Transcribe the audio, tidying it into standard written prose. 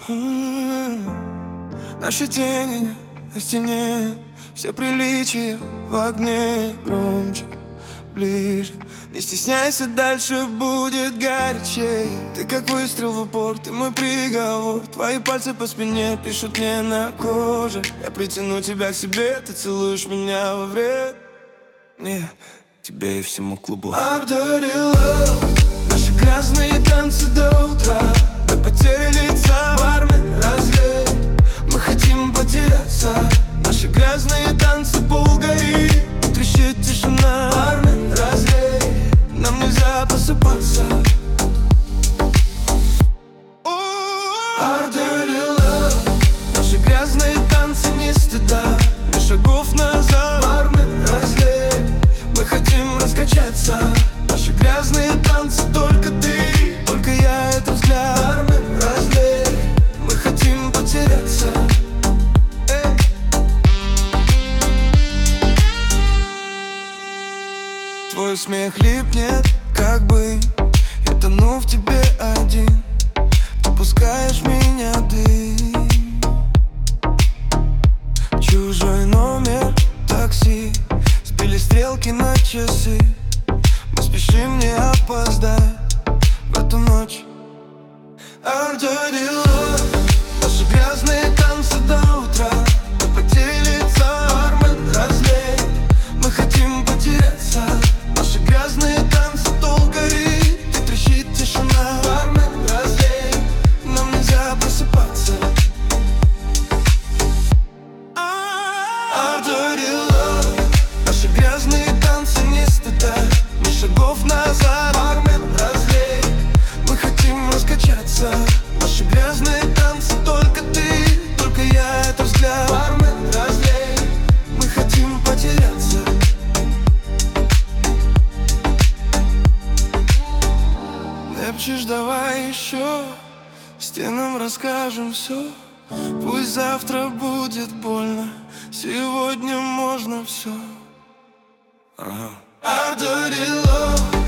Наши тени на стене, все приличия в огне. Громче, ближе, не стесняйся, дальше будет горячей. Ты как выстрел в упор, ты мой приговор. Твои пальцы по спине пишут мне на коже. Я притяну тебя к себе, ты целуешь меня во вред. Не, тебе и всему клубу. I'm dirty love. Наши грязные танцы до утра. До потери лица, бармен, разлей. Мы хотим потеряться. Наши грязные танцы полгори. Трещит тишина, бармен, разлей. Нам нельзя просыпаться. Our dirty love. Наши грязные танцы не стыда. Ни шагов назад, бармен, разлей. Мы хотим раскачаться. Наши грязные танцы только ты, только я, это взгляд. Бармен, разлей. Мы хотим потеряться. Твой смех липнет, как бы я тону в тебе один. Ты пускаешь меня дым. Чужой номер, такси. Сбили стрелки на часы. Мы спешим не опоздать в эту ночь. Our dirty love. Наши грязные танцы до утра. До потери лица, бармен, разлей. Мы хотим потеряться. Наши грязные танцы долгори. Ты трещит тишина, бармен, разлей. Нам нельзя просыпаться. Our dirty love. Наши грязные танцы не стыда. Ни шагов назад, бармен, разлей. Мы хотим раскачаться. Наши грязные танцы только ты, только я, это взгляд. Бармен, разлей. Мы хотим потеряться. Лепчешь, давай еще. Стенам расскажем все. Пусть завтра будет больно, сегодня можно все. Our dirty love.